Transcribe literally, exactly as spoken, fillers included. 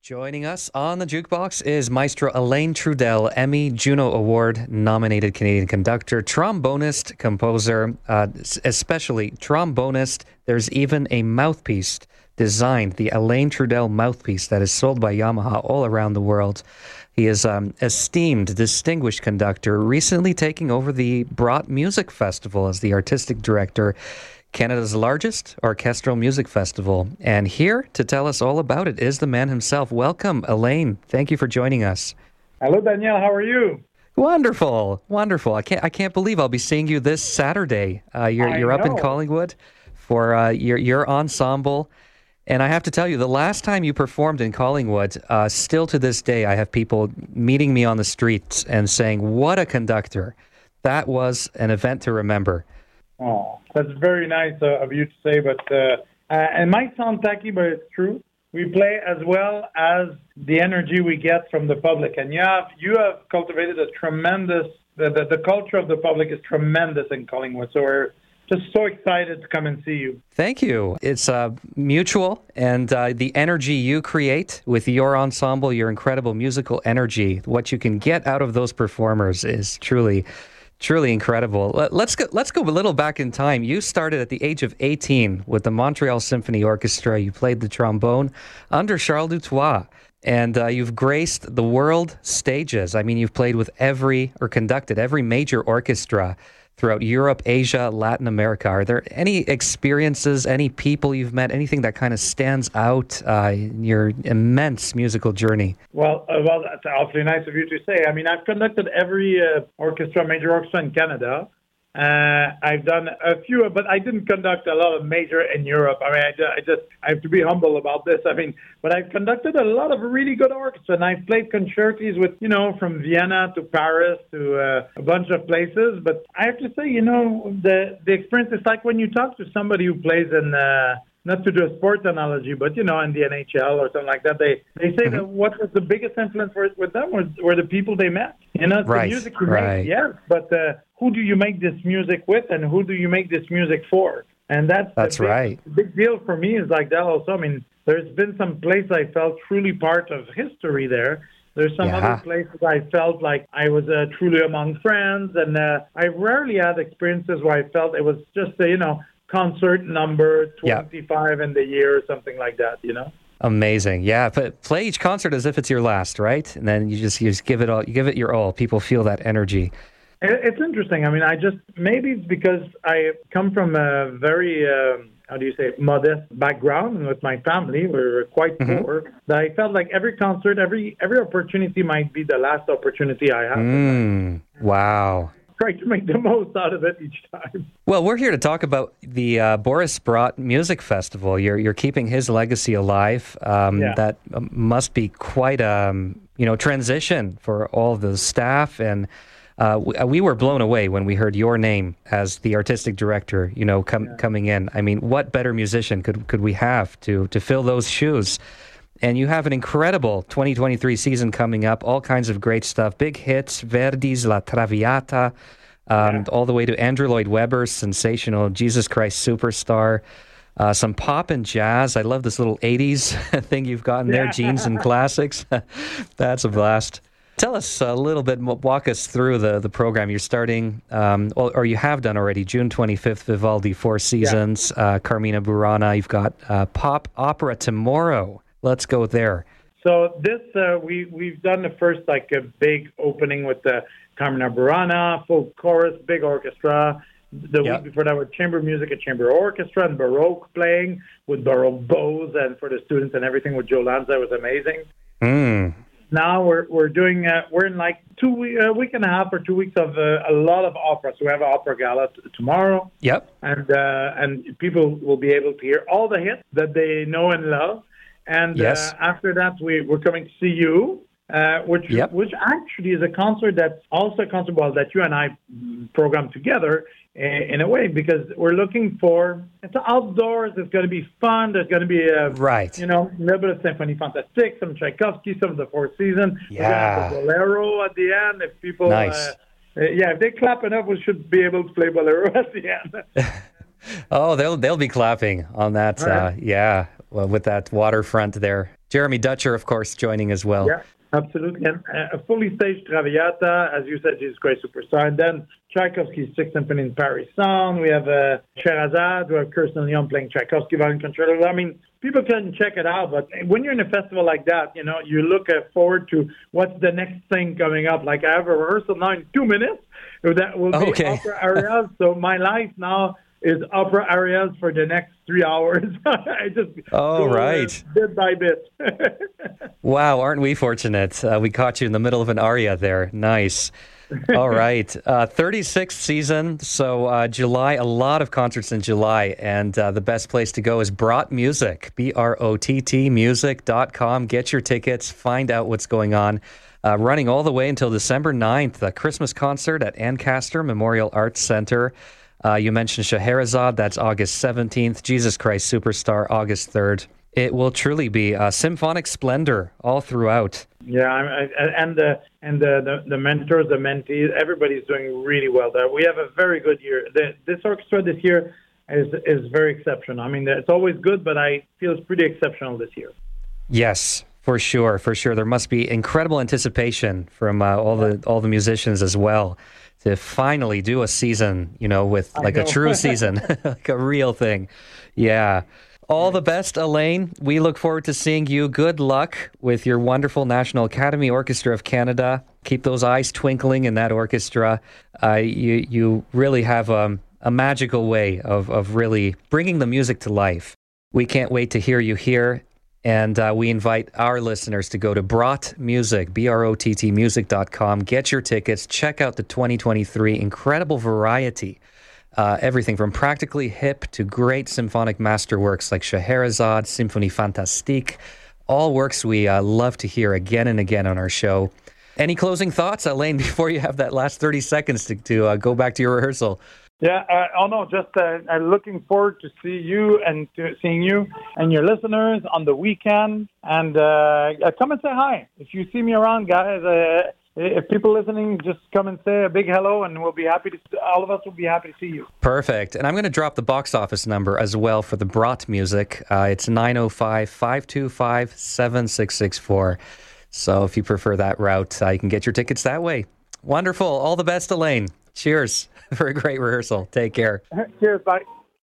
Joining us on the Jukebox is Maestro Alain Trudel, Emmy, Juno Award nominated Canadian conductor, trombonist, composer, uh, especially trombonist. There's even a mouthpiece designed, the Alain Trudel mouthpiece that is sold by Yamaha all around the world. He is um, esteemed, distinguished conductor, recently taking over the Brat Music Festival as the artistic director, Canada's largest orchestral music festival. And here to tell us all about it is the man himself. Welcome, Alain. Thank you for joining us. Hello, Daniel. How are you? Wonderful, wonderful. I can't, I can't believe I'll be seeing you this Saturday. Uh, you're, I you're up in know. Collingwood for uh, your your ensemble. And I have to tell you, the last time you performed in Collingwood, uh, still to this day, I have people meeting me on the streets and saying, "What a conductor!" That was an event to remember. Oh, that's very nice uh, of you to say, but uh, uh, it might sound tacky, but it's true. We play as well as the energy we get from the public, and you have you have cultivated a tremendous. The, the, the culture of the public is tremendous in Collingwood, so we're just so excited to come and see you. Thank you. It's uh, mutual, and uh, the energy you create with your ensemble, your incredible musical energy, what you can get out of those performers is truly. Truly incredible. Let- Let's go. Let's go a little back in time. You started at the age of eighteen with the Montreal Symphony Orchestra. You played the trombone under Charles Dutoit, and uh, you've graced the world stages. I mean, you've played with every or conducted every major orchestra throughout Europe, Asia, Latin America. Are there any experiences, any people you've met, anything that kind of stands out uh, in your immense musical journey? Well, uh, well, that's awfully nice of you to say. I mean, I've conducted every uh, orchestra, major orchestra in Canada. Uh, I've done a few, but I didn't conduct a lot of major in Europe. I mean, I just, I just, I have to be humble about this. I mean, but I've conducted a lot of really good orchestra, and I've played concertis with, you know, from Vienna to Paris to uh, a bunch of places. But I have to say, you know, the the experience is like when you talk to somebody who plays in, uh, not to do a sports analogy, but, you know, in the N H L or something like that, they, they say Mm-hmm. that what was the biggest influence for, with them were, were the people they met. You know, it's Right, the music you right. make, yes, but uh, who do you make this music with, and who do you make this music for? And that's the That's big, right. the big deal for me is like that also. I mean, there's been some place I felt truly part of history there. There's some Yeah. other places I felt like I was uh, truly among friends, and uh, I rarely had experiences where I felt it was just a, you know, concert number Yeah. twenty-five in the year or something like that, you know? Amazing. Yeah, but play each concert as if it's your last, right? And then you just you just give it all, you give it your all. People feel that energy. It- It's interesting. I mean, I just, maybe it's because I come from a very, um, how do you say, modest background, and with my family, we were quite Mhm. poor, that I felt like every concert, every every opportunity might be the last opportunity I have. Mm, wow. Try to make the most out of it each time. Well, we're here to talk about the uh, Boris Brat Music Festival. You're you're keeping his legacy alive. Um, Yeah. That um, must be quite a um, you know transition for all the staff, and uh, we, we were blown away when we heard your name as the artistic director. You know, com- coming in. I mean, what better musician could could we have to to fill those shoes? And you have an incredible twenty twenty-three season coming up, all kinds of great stuff, big hits, Verdi's La Traviata, um, Yeah. all the way to Andrew Lloyd Webber's sensational Jesus Christ Superstar, uh, some pop and jazz. I love this little eighties thing you've got in there, Yeah. jeans and classics. That's a blast. Tell us a little bit, mo- walk us through the, the program you're starting, um, or, or you have done already, June twenty-fifth, Vivaldi, Four Seasons, uh, Carmina Burana. You've got uh, pop opera tomorrow. Let's go there. So this, uh, we, we've done the first, like, a big opening with the Carmina Burana, full chorus, big orchestra. The Yep. week before that, with chamber music, a chamber orchestra, and Baroque playing with Baroque bows, and for the students and everything with Joe Lanza. It was amazing. Mm. Now we're we're doing uh, we're in like two we- a week and a half or two weeks of uh, a lot of opera. So we have an opera gala t- tomorrow, Yep. and uh, and people will be able to hear all the hits that they know and love. And Yes. uh, after that, we we're coming to see you, uh, which Yep. which actually is a concert that's also a concert well, that you and I mm, programmed together in, in a way, because we're looking for it's outdoors. It's going to be fun. There's going to be a Right. you know, a little bit of Symphony Fantastique, some Tchaikovsky, some of the Fourth Season. We're gonna have Yeah. the Bolero at the end. If people, Nice. uh, uh, yeah, if they clap enough, we should be able to play Bolero at the end. Oh, they'll they'll be clapping on that. Uh, Right. yeah, well, with that waterfront there. Jeremy Dutcher, of course, joining as well. Yeah, absolutely. And uh, a fully staged Traviata, as you said, Jesus Christ Superstar. And then Tchaikovsky's Sixth Symphony in Paris Sound. We have uh, Sherazade. We have Kirsten Leon playing Tchaikovsky Violin Concerto. I mean, people can check it out. But when you're in a festival like that, you know, you look uh, forward to what's the next thing coming up. Like, I have a rehearsal now in two minutes. That will be okay. opera arias. So my life now is opera arias for the next three hours. I just oh, go right. bit by bit. Wow, aren't we fortunate? Uh, we caught you in the middle of an aria there. Nice. All right. Uh, thirty-sixth season. So uh, July, a lot of concerts in July. And uh, the best place to go is Brott Music, B R O T T music dot com. Get your tickets. Find out what's going on. Uh, running all the way until December ninth, a Christmas concert at Ancaster Memorial Arts Center. Uh, you mentioned Scheherazade, that's August seventeenth. Jesus Christ Superstar, August third. It will truly be a symphonic splendor all throughout. Yeah, I, I, and the and the, the the mentors, the mentees, everybody's doing really well there. We have a very good year. The, this orchestra this year is is very exceptional. I mean, it's always good, but I feel it's pretty exceptional this year. Yes. For sure, for sure. There must be incredible anticipation from uh, all the all the musicians as well to finally do a season, you know, with like a true season, like a real thing. Yeah. All the best, Alain. We look forward to seeing you. Good luck with your wonderful National Academy Orchestra of Canada. Keep those eyes twinkling in that orchestra. Uh, you you really have um, a magical way of, of really bringing the music to life. We can't wait to hear you here. And uh, we invite our listeners to go to Brott Music, B R O T T music dot com. Get your tickets. Check out the twenty twenty-three incredible variety. Uh, everything from practically hip to great symphonic masterworks like Scheherazade, Symphonie Fantastique. All works we uh, love to hear again and again on our show. Any closing thoughts, Alain, before you have that last thirty seconds to, to uh, go back to your rehearsal? Yeah, uh, oh no, just uh, I'm looking forward to see you and to seeing you and your listeners on the weekend. And uh, come and say hi. If you see me around, guys, uh, if people listening, just come and say a big hello, and we'll be happy to. All of us will be happy to see you. Perfect. And I'm going to drop the box office number as well for the Brott Music. Uh, it's nine oh five, five two five, seven six six four. So if you prefer that route, uh, you can get your tickets that way. Wonderful. All the best, Alain. Cheers for a great rehearsal. Take care. Cheers. Bye.